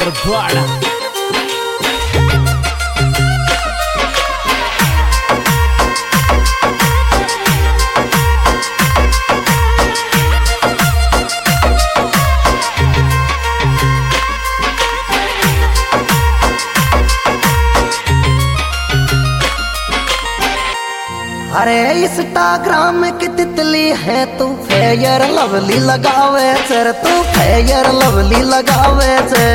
बरद्वाड़ा। अरे इंस्टाग्राम की तितली है तू, फेयर लवली लगावे सर, तू फेयर लवली लगावे से।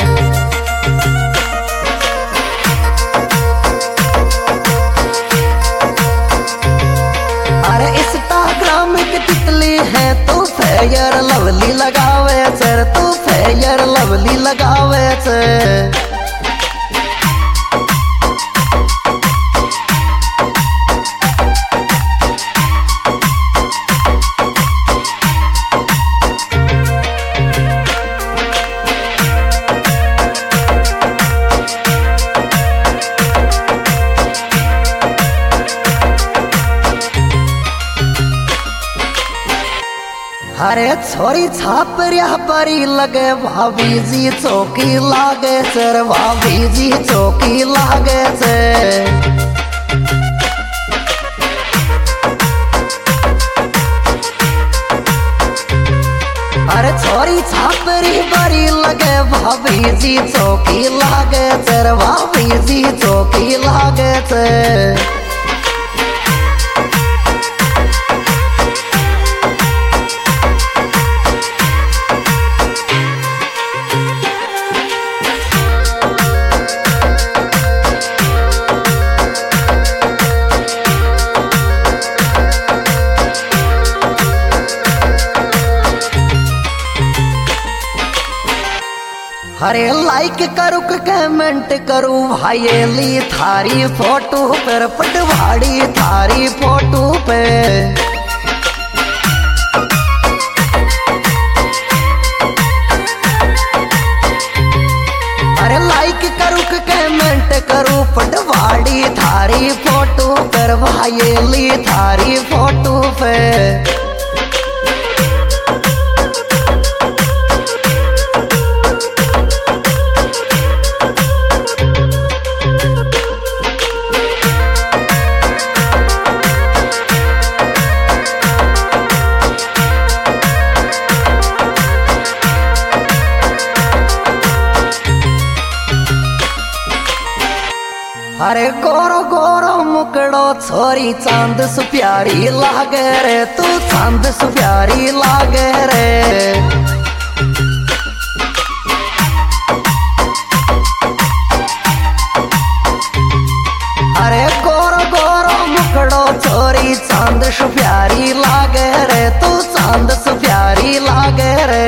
अरे इंस्टाग्राम की तितली है तू, फेयर लवली लगावे सर, तू फेयर लवली लगावे से। अरे छोरी छापरिया परी लगे, भाभी जी चौकी लागे सर, भाभी जी चौकी लागे से। अरे छोरी छापरी परी लगे, भाभी जी चौकी लागे सर, भाभी जी चौकी लागे से। अरे लाइक करू कमेंट करू भाईली थारी फोटो पर, पटवाड़ी थारी फोटो पे। अरे लाइक करू कमेंट करू पटवाड़ी थारी फोटो पर, भाईली थारी फोटो पे। अरे गोरो गोरो मुकड़ो छोरी चांद सु प्यारी लागे रे, तू चांद सु प्यारी लागे रे। अरे गोरो गोरो मुकड़ो छोरी चांद सु प्यारी लागे रे, तू चांद सु प्यारी लागे रे।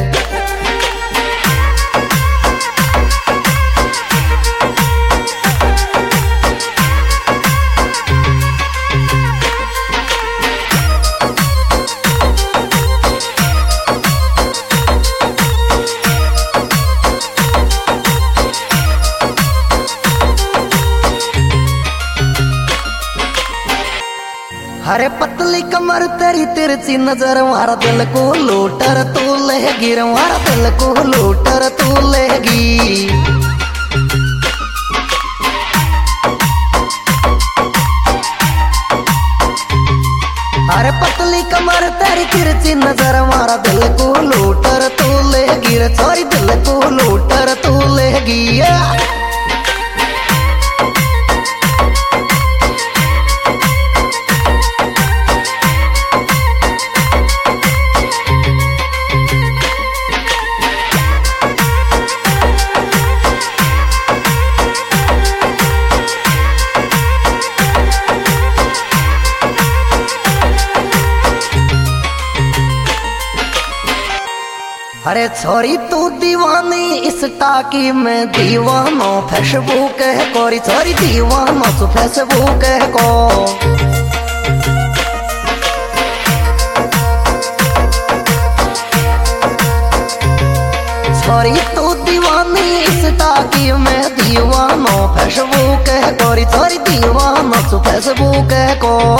अरे पतली कमर तेरी तिरछी नजर, मारा दिल को लूटर तू लेगी, मारा दिल को लूटर तू लेगी। अरे पतली कमर तेरी तिरछी नजर, मारा दिल को लूटर तू लेगी, छोरी दिल को लूटर तू लेगी। अरे छोरी तू दीवानी इंस्टा की, मैं दीवानो फेसबुक है कोरी, छोरी दीवानो तू फेसबुक है को। छोरी तू दीवानी इंस्टा की, मैं दीवानो फेसबुक है कोरी, छोरी दीवानो तू फेसबुक है को।